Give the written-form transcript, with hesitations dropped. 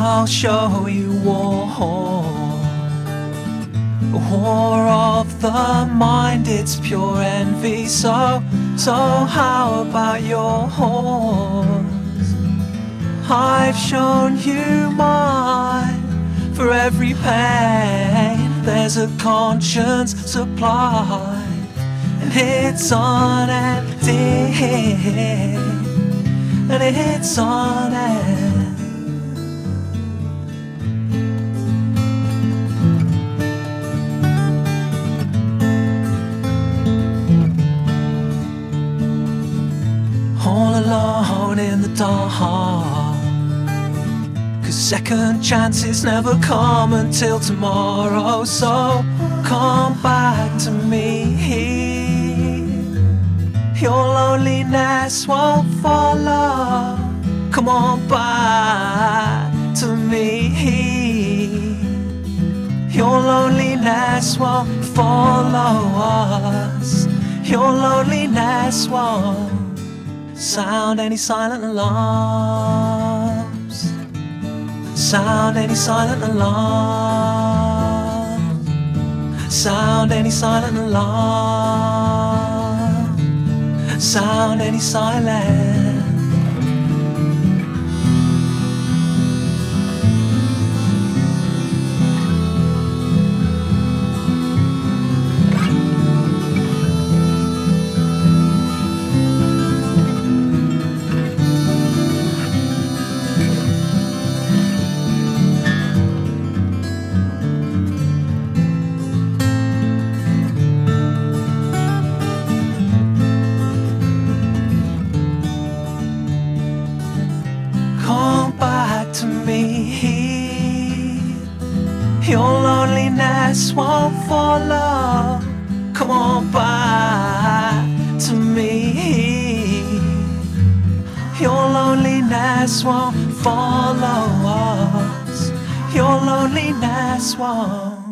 I'll show you war. A war of the mind, it's pure envy. So how about yours? I've shown you mine. For every pain there's a conscience supplied, and it's unending, and it's unending. All alone in the dark, 'cause second chances never come until tomorrow. So come back to me. Your loneliness won't follow. Come on back to me. Your loneliness won't follow us. Your loneliness won't sound any silent alarms. Sound any silent alarms. Sound any silent alarm. Sound any silent. To me, your loneliness won't follow. Come on back to me. Your loneliness won't follow us. Your loneliness won't.